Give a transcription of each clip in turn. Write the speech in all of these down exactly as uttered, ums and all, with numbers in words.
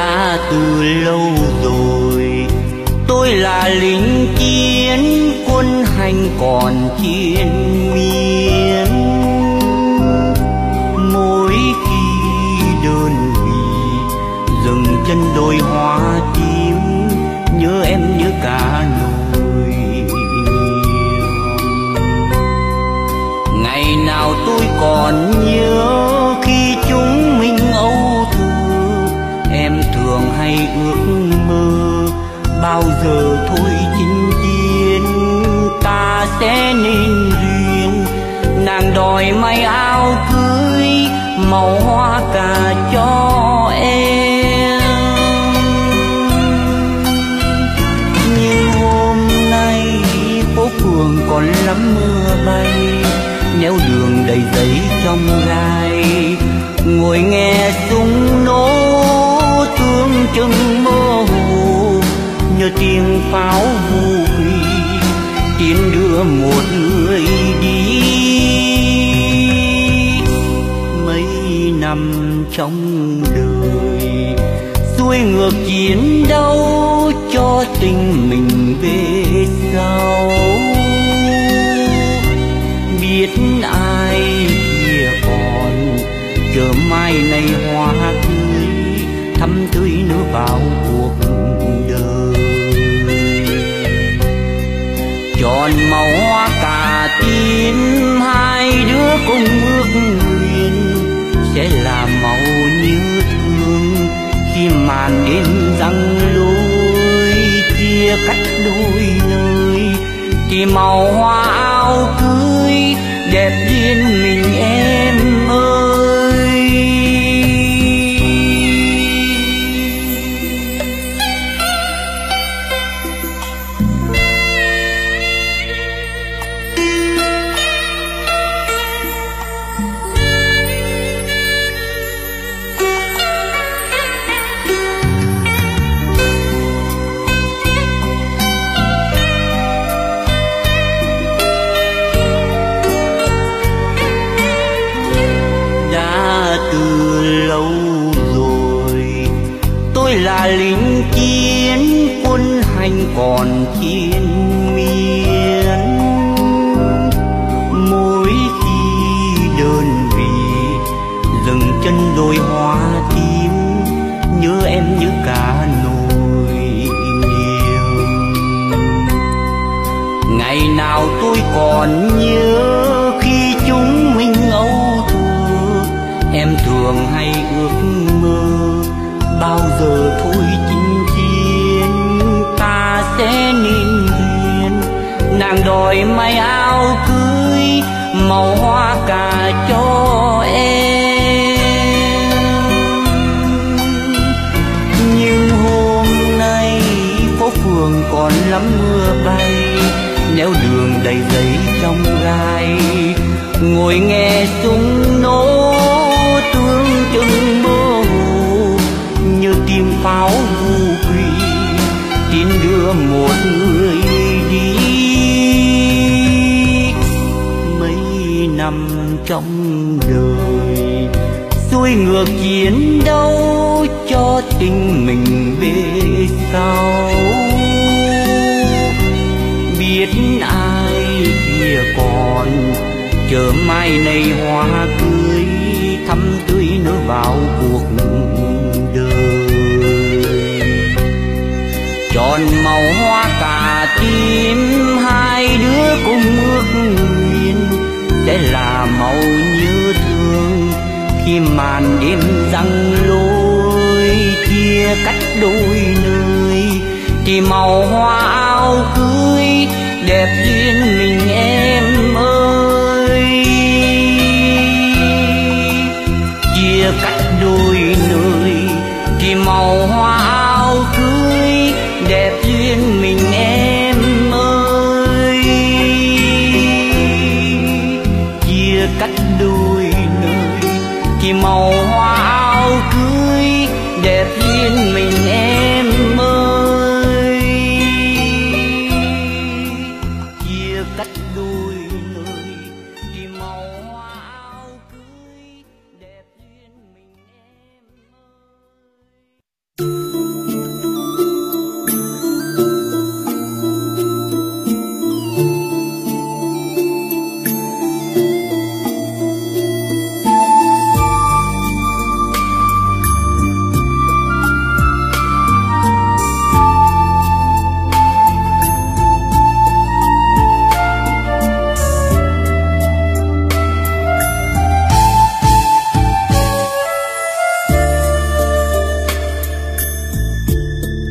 Đã từ lâu rồi tôi là lính chiến, quân hành còn chiến miên. Mỗi khi đơn vị dừng chân đôi hoa tím, nhớ em nhớ cả nỗi niềm. Ngày nào tôi còn nhớ khi chúng mình âu thơ, em thường hay ước mơ bao giờ thôi chinh chiến ta sẽ nên duyên. Nàng đòi may áo cưới màu hoa cà cho em, nhưng hôm nay phố phường còn lắm mưa bay, nẻo đường đầy giấy trong gai, ngồi nghe súng nổ tương chừng mơ hồ, nhờ tiếng pháo vu vỉ tiến đưa một người đi. Mấy năm trong đời xuôi ngược chiến đấu cho tình mình về sau, biết ai kia còn chờ mai này hoa tươi thắm tươi nữa vào cuộc đời. Tròn màu hoa cà tím hai đứa cùng ước nguyện sẽ là màu như thương khi màn đêm răng lối chia cách đôi nơi, thì màu hoa áo cưới đẹp duyên mình em ơi. Là lính chiến quân hành còn chiến miên, mỗi khi đơn vị dừng chân đôi hoa tím, nhớ em nhớ cả nỗi niềm. Ngày nào tôi còn nhớ khi chúng mình âu thơ, em thường hay ước mơ bao giờ thôi chinh chiến ta sẽ nên duyên. Nàng đòi may áo cưới màu hoa cà cho em, nhưng hôm nay phố phường còn lắm mưa bay, nẻo đường đầy giấy trong gai, ngồi nghe súng nổ tương chừng mơ hồ, như tim pháo vu vỉ tin đưa một người đi. Mấy năm trong đời xuôi ngược chiến đấu cho tình mình về sau, biết ai kia còn chờ mai này hoa cưới thắm tươi nữa vào cuộc đời. Tròn màu hoa cà tím hai đứa cùng ước nguyện sẽ là màu như thương khi màn đêm răng lối chia cách đôi nơi, thì màu hoa áo cưới đẹp duyên mình em ơi. Chia cách đôi nơi thì màu hoa áo cưới đẹp duyên mình em ơi. Chia cách đôi nơi thì màu hoa áo cưới đẹp duyên mình em ơi. Chia cách đôi nơi thì màu hoa áo cưới đẹp duyên mình em ơi.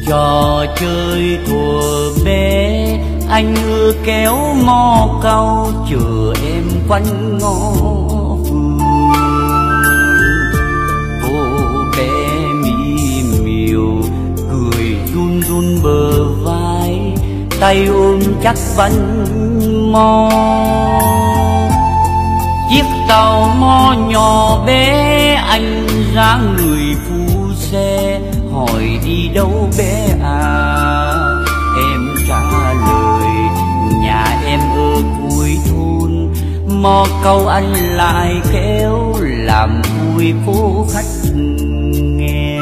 Trò chơi thuở bé anh ưa kéo mò cau chờ em quanh ngõ phường. Cô bé mỹ miều cười run run bờ vai, tay ôm chắc bánh mò. Chiếc tàu mò nhỏ bé anh ra người phu xe, hỏi đi đâu bé à? Em trả lời nhà em ở cuối thôn, mò câu anh lại kéo làm vui phố khách nghèo.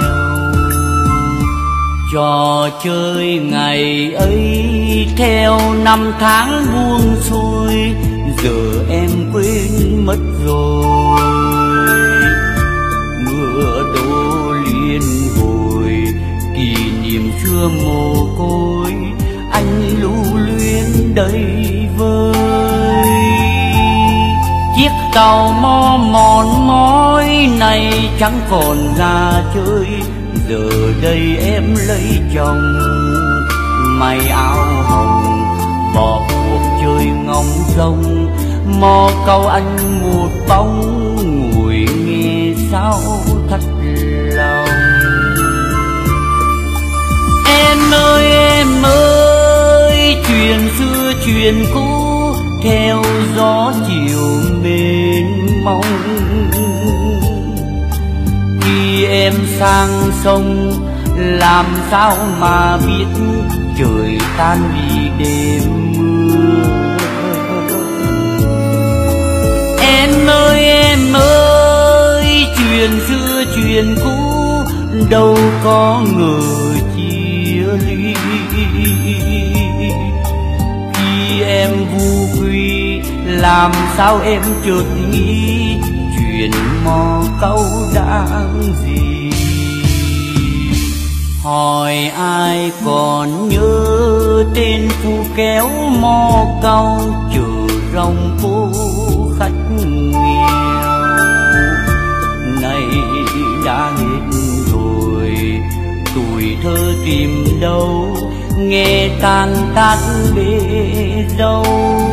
Trò chơi ngày ấy theo năm tháng buông xuôi, giờ em quên mất rồi. Mưa đổ liên hồi kỷ niệm xưa mồ côi, anh lưu luyến đầy vơi. Chiếc tàu mò mòn mỏi này chẳng còn ra chơi, giờ đây em lấy chồng may áo hồng, bỏ cuộc chơi ngóng rông, mò câu anh một bóng ngồi nghe sao thắt lòng. Em ơi em ơi, chuyện xưa chuyện cũ theo gió chiều mênh mông. Khi em sang sông làm sao mà biết trời tan vì đêm mưa. Em ơi em ơi, chuyện xưa chuyện cũ đâu có ngờ chia ly. Khi em vu quy làm sao em chợt nghĩ chuyện mò câu đáng gì. Hỏi ai còn nhớ tên phu kéo mò câu chờ rong phố khách nghèo. Này đã hết rồi tuổi thơ tìm đâu, nghe tan tác bể dâu.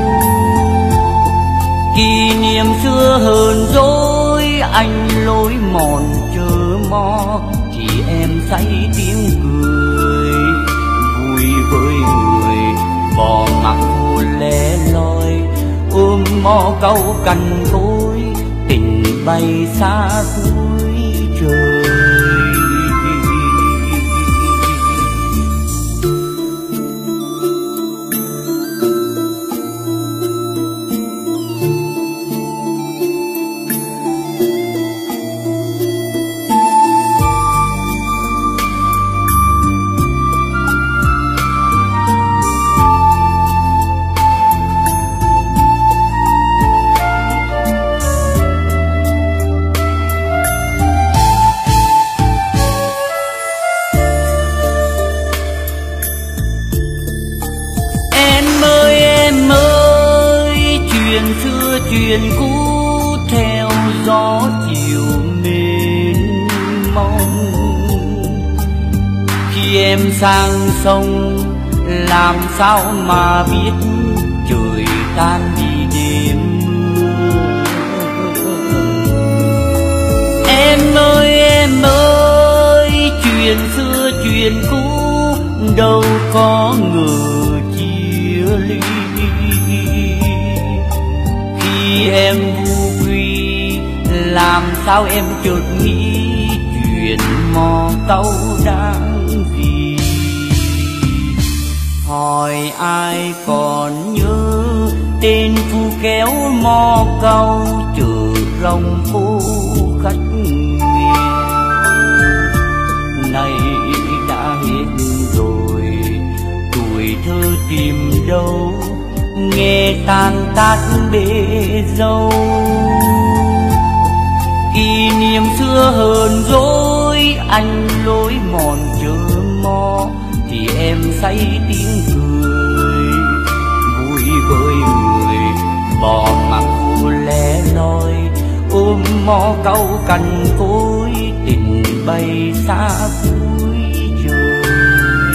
Kỷ niệm xưa hờn dỗi anh lối mòn chờ mò, thì em say tiếng cười vui với người bỏ mặc hồ lẻ loi. Ôm mò câu cằn cối tình bay xa cuối trời. Chuyện cũ theo gió chiều mênh mông. Khi em sang sông làm sao mà biết trời tan vì đêm mưa. Em ơi em ơi, chuyện xưa chuyện cũ đâu có ngờ chia ly. Khi em vu quy làm sao em chợt nghĩ chuyện mò câu đáng gì. Hỏi ai còn nhớ tên phu kéo mò câu chờ rong phố khách nghèo. Này đã hết rồi tuổi thơ tìm đâu, nghe tan tác bể dâu. Kỷ niệm xưa hờn dỗi anh lối mòn chờ mò, thì em say tiếng cười vui với người bỏ mặc hồ lẻ loi. Ôm mò câu cằn cối tình bay xa cuối trời.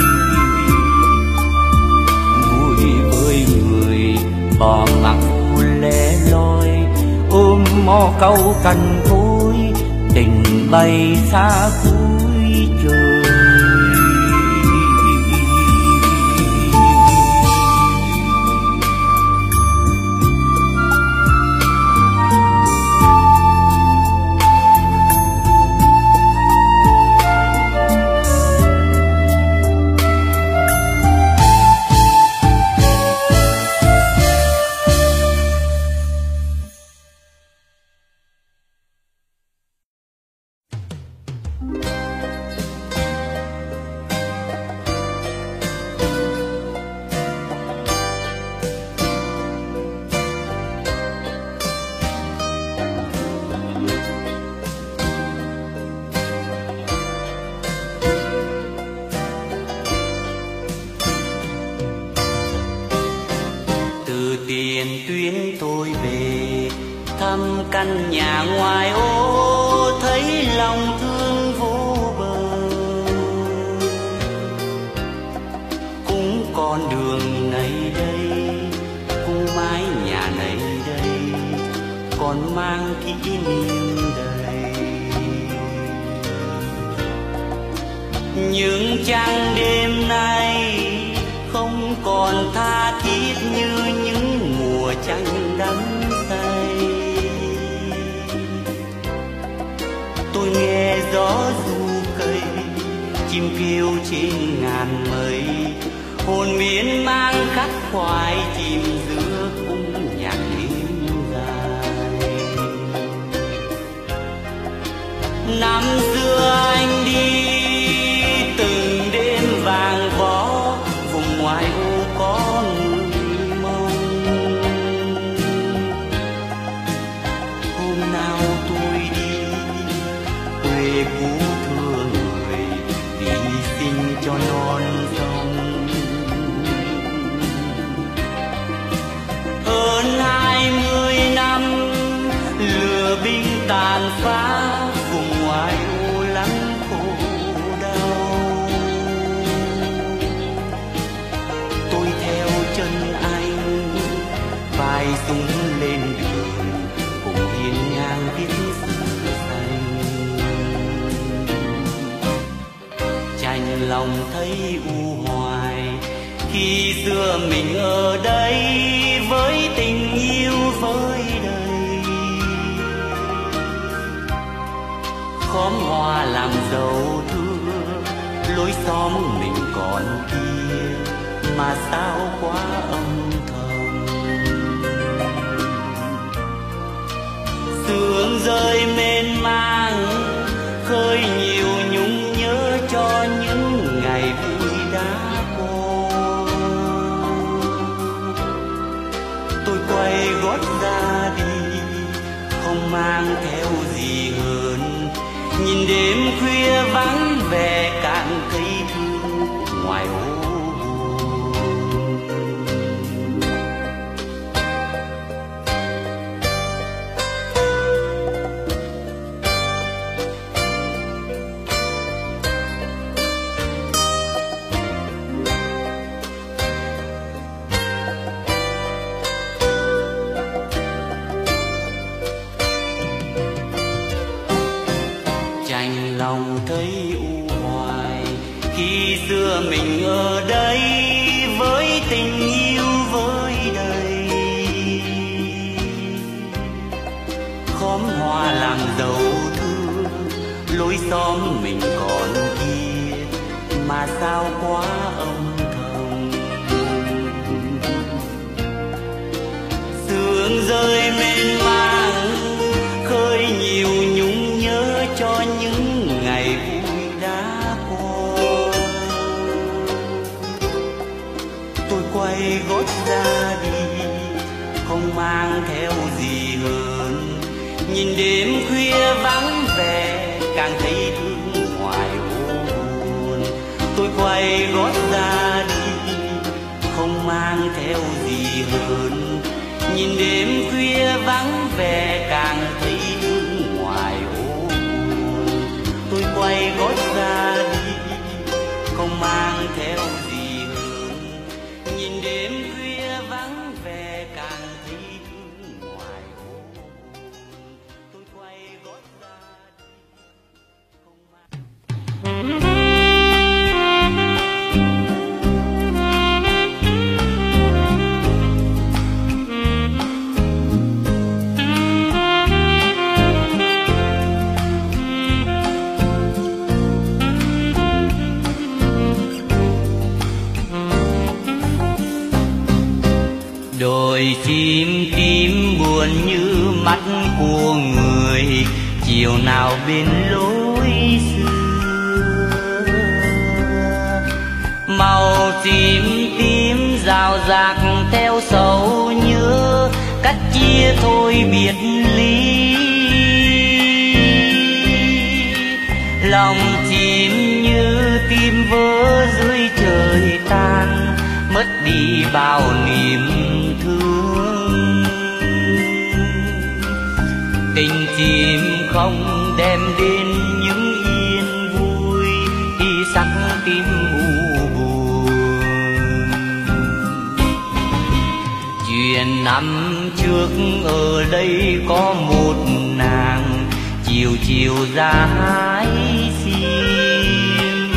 câu cành cối, tình bay xa cuối trời. Tiền tuyến tôi về thăm căn nhà ngoài ô, thấy lòng thương vô bờ. Cũng con đường này đây, cũng mái nhà này đây, còn mang kỷ niệm đầy. Nhưng trăng đêm nay không còn tha thiết như những mùa trăng đắm say. Tôi nghe gió ru cây, chim kêu trên ngàn mây, hồn miên mang khắc khoải chìm giữa cung nhạc đêm dài. Năm xưa anh đi từng đêm vàng vó, vùng ngoài ô có người mong. Hôm nào tôi đi quê cũ thưa người, đi sinh cho non sông. Hơn hai mươi năm lửa binh tàn phá, vùng ngoài ô lắm khổ đau. Tôi theo chân anh vai súng lên đường, cùng hiên ngang viết xưa xanh. Chạnh lòng thấy u hoài khi xưa mình ở đây với tình yêu với đời. Khóm hoa làm dấu thưa lối xóm mình còn kia, mà sao quá âm thầm. Sương rơi mênh mang khơi nhiều nhung nhớ cho những ngày vui đã qua. Tôi quay gót ra đi không mang theo gì hơn, nhìn đêm khuya vắng vẻ càng thấy thương ngoài ô. Chạnh lòng thấy u hoài khi xưa mình ở đây với tình yêu với đời. Khóm hoa làm dấu thưa lối xóm mình còn kia, mà sao quá âm thầm. Sương rơi mênh mang khơi nhiều nhung nhớ cho những ngày vui đã qua. Tôi quay gót ra đi không mang theo gì hơn, nhìn đêm khuya vắng vẻ càng thấy thương ngoài ô buồn. Tôi quay gót ra đi không mang theo gì hơn, nhìn đêm khuya vắng vẻ càng thấy thương ngoài ô buồn. Tôi quay gót ra đi không mang theo gì hơn, nhìn đêm khuya vắng vẻ càng thấy thương ngoài ô buồn. chim tím buồn như mắt của người chiều nào bên lối xưa. Màu chim tím rào rạc theo sầu nhớ, cách chia thôi biệt ly. Lòng chim như tim vỡ dưới trời tan, mất đi bao niềm thương. Tình chim không đem đến những yên vui, khi sắc tim u buồn. Chuyện năm trước ở đây có một nàng, chiều chiều ra hái sim.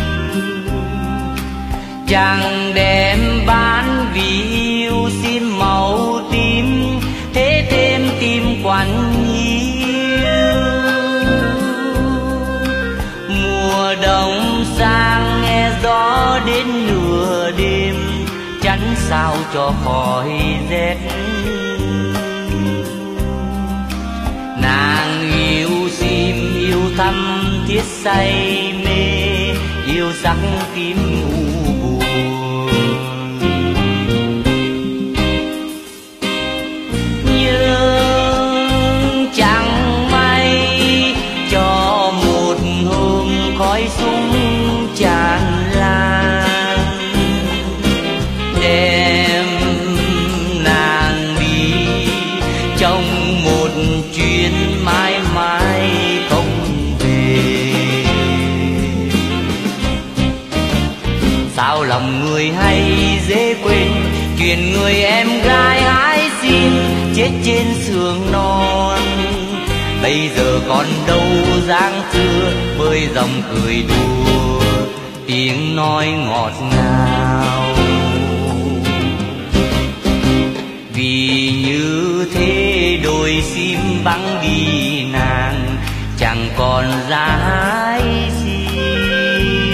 Chàng đem bán vì yêu sim màu tím, thế thêm tim quặn hiu. Mùa đông sang nghe gió đến nửa đêm, chắn sao cho khỏi rét. Nàng yêu sim yêu thắm thiết say mê, yêu sắc tim u buồn. Nhưng chẳng may cho một hôm khói súng tràn lan, đem nàng đi trong một chuyến mãi mãi không về. Sao lòng người hay dễ quên chuyện người em gái hái sim chết trên sườn non. Bây giờ còn đâu dáng xưa với dòng cười đùa, tiếng nói ngọt ngào. Vì như thế đôi sim vắng đi nàng, chẳng còn ra hái sim.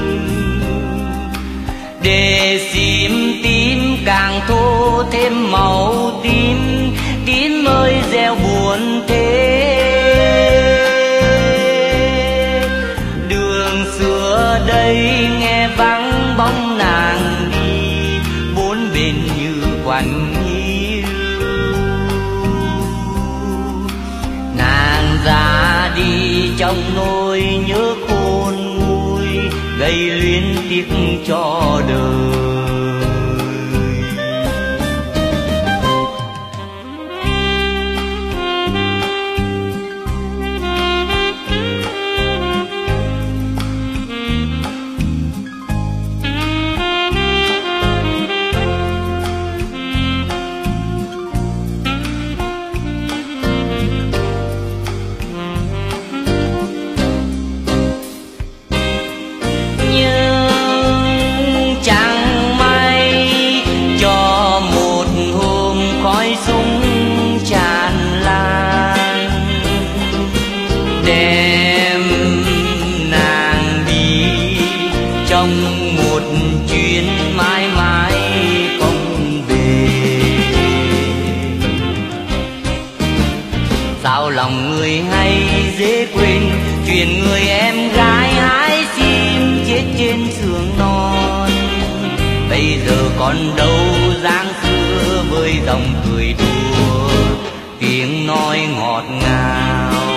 Để sim tím càng thô thêm màu tím, tím ơi gieo buồn thế. Đường xưa đây nghe vắng bóng nàng đi, bốn bên như quạnh hiu. Nàng ra đi trong nỗi nhớ khôn nguôi, gây luyến tiếc cho đời. Lòng người hay dễ quên chuyện người em gái hái sim chết trên sườn non. Bây giờ còn đâu dáng xưa với dòng cười đùa, tiếng nói ngọt ngào.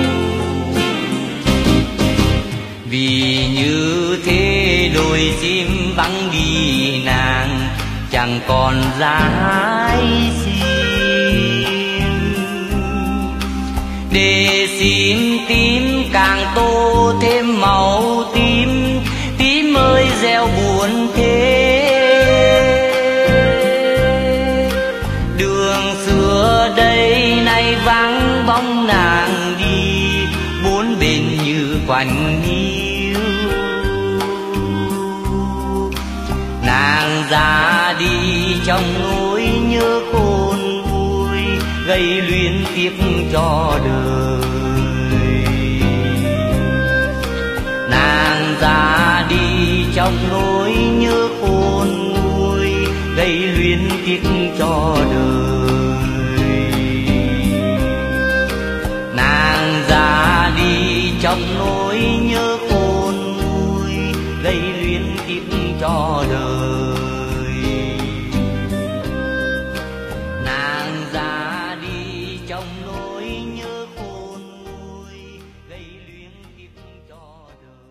Vì như thế đôi sim vắng đi nàng, chẳng còn ra hái sim. Để sim tím càng tô thêm màu tím, tím ơi gieo buồn thế. Đường xưa đây nay vắng bóng nàng đi, bốn bên như quạnh hiu. Nàng ra đi trong nỗi nhớ khôn nguôi, gây luyến tiếc cho đời. Nàng ra đi trong nỗi nhớ khôn nguôi, gây luyến tiếc cho đời. luyến tiếc cho đời. Nàng ra đi trong nỗi nhớ khôn nguôi, gây luyến tiếc cho đời.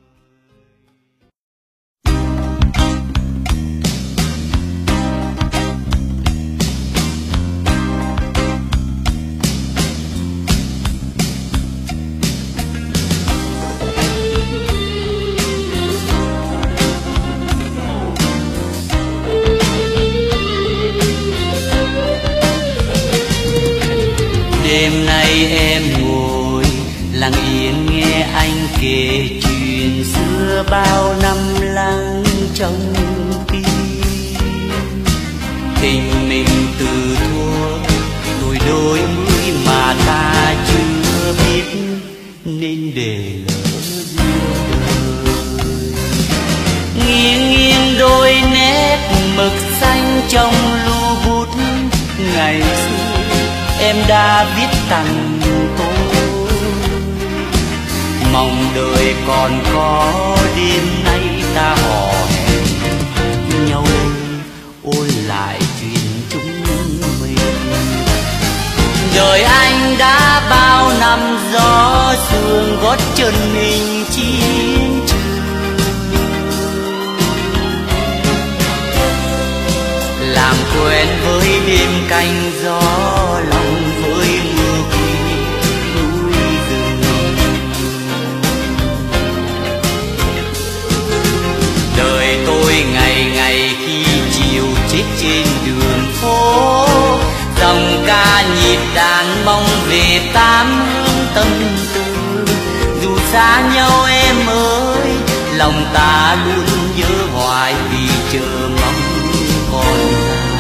Đêm nay em ngồi lặng yên nghe anh kể chuyện xưa bao năm lắng trong tim. Tình mình từ thuở tuổi đôi mươi mà ta chưa biết nên để lỡ duyên đời. Nghiêng nghiêng đôi nét mực xanh trong lưu bút ngày xưa em đã viết tặng tôi. Mong đời còn có đêm nay ta hò hẹn nhau ôn lại chuyện chúng mình. Đời anh đã bao năm gió sương gót chân mình chiến trường, làm quen với đêm canh gió lòng với mưa khuya núi rừng. Đời tôi ngày ngày khi chiều chết trên đường phố, dòng ca nhịp đàn mong về tám hướng tâm tư. Dù xa nhau em ơi, lòng ta luôn nhớ hoài vì chờ mong còn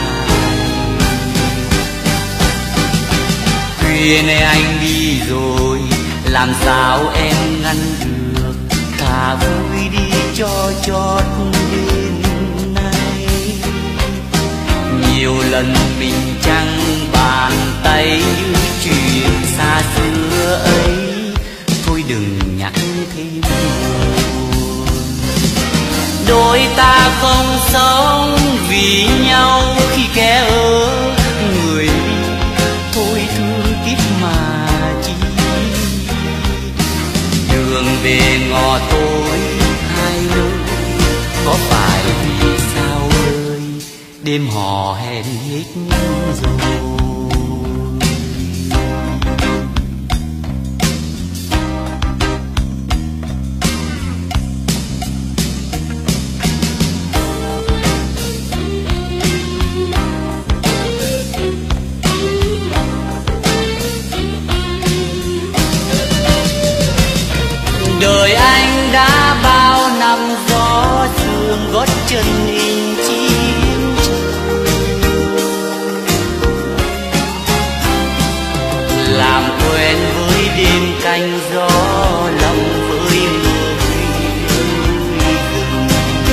khuya này anh đi rồi, làm sao em ngăn được, thà vui đi cho chót đêm nay. Nhiều lần mình chẳng bàn tay như chuyện xa xưa ấy, thôi đừng nhắc thêm buồn. Đôi ta không sống vì nhau khi kẻ ở người đi, thôi thương kiếp mà chi. Đường về ngõ tối hai nơi, có phải vì sao ơi đêm hò hẹn hết rồi. Đời anh đã bao năm gió sương gót chân in chiến trường, làm quen với đêm canh gió lòng với mưa núi rừng.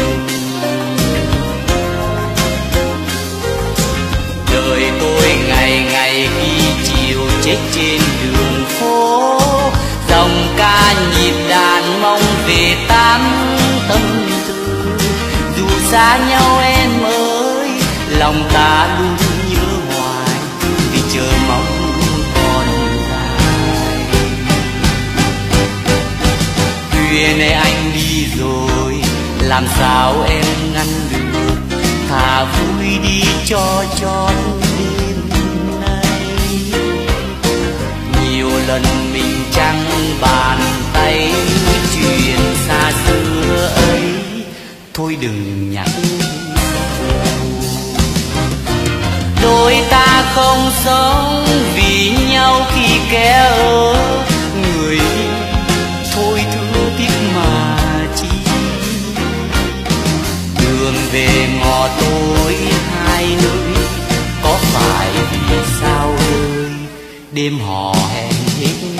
Đời tôi ngày ngày khi chiều chết trên đường phố, dòng ca nhịp đàn mong về tám tâm tư. Dù xa nhau em ơi, lòng ta luôn nhớ hoài vì chờ mong còn dài. Khuya này anh đi rồi, làm sao em ngăn được, thà vui đi cho chót đêm nay. Nhiều lần mình chẳng bàn tay chuyện xa xưa ấy, thôi đừng nhắc. Đôi ta không sống vì nhau khi kẻ ở người đi, thôi thương tiếc mà chi. Đường về ngõ tối hai nơi, có phải vì sao ơi đêm hò hẹn hết